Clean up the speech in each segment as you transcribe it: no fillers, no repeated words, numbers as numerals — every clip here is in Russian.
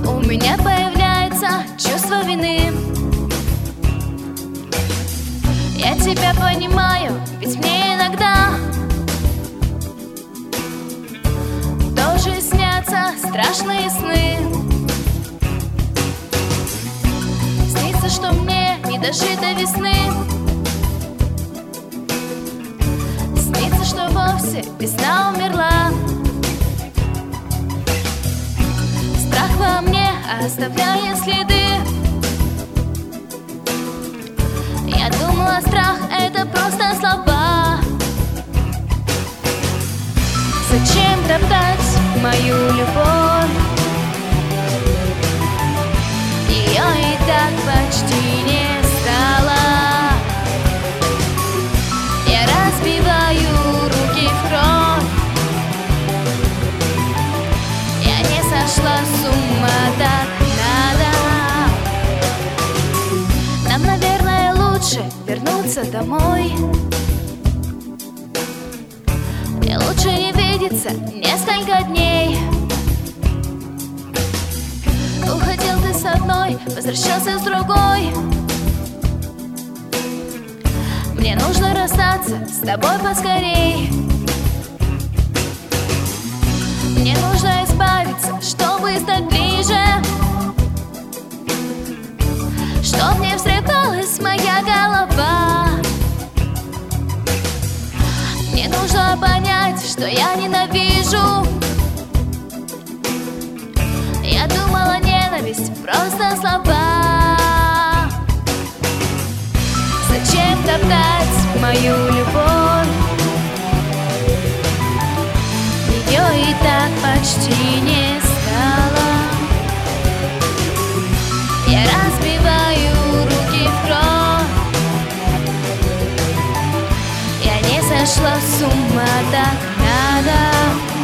у меня появляется чувство вины. Я тебя понимаю, ведь мне иногда тоже снятся страшные сны. Снится, что мне не дожить до весны. Снится, что вовсе весна умерла. Страх во мне оставляет следы. Я думала, страх — это просто слова. Зачем топтать мою любовь? Ее и так почти не стало. Я разбиваю руки в кровь. Я не сошла с ума, так надо. Нам, наверное, лучше вернуться домой. И лучше не видеться несколько дней. Уходил ты с одной, возвращался с другой. Мне нужно расстаться с тобой поскорей. Мне нужно избавиться, чтобы стать ближе, чтоб не взрывалась моя голова. Мне нужно понять, что я ненавижу. Я думала, ненависть просто слова. Зачем топтать мою любовь? Ее и так почти не стало. Я разбиваю руки в кровь. Я не сошла с ума, так надо.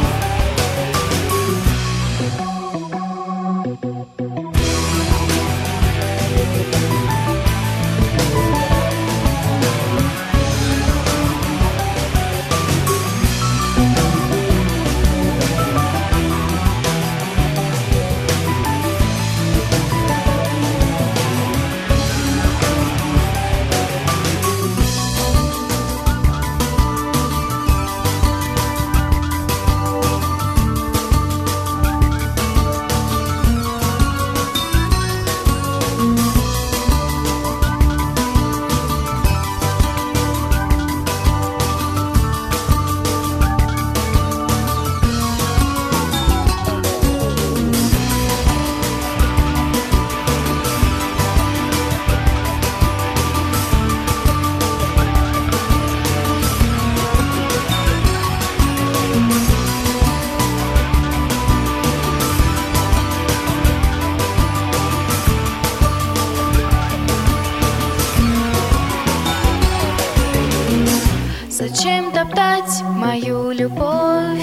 Зачем топтать мою любовь?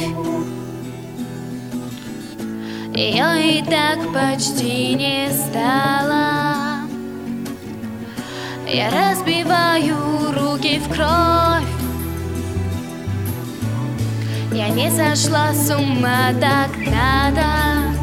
Ее и так почти не стало. Я разбиваю руки в кровь. Я не сошла с ума, так надо.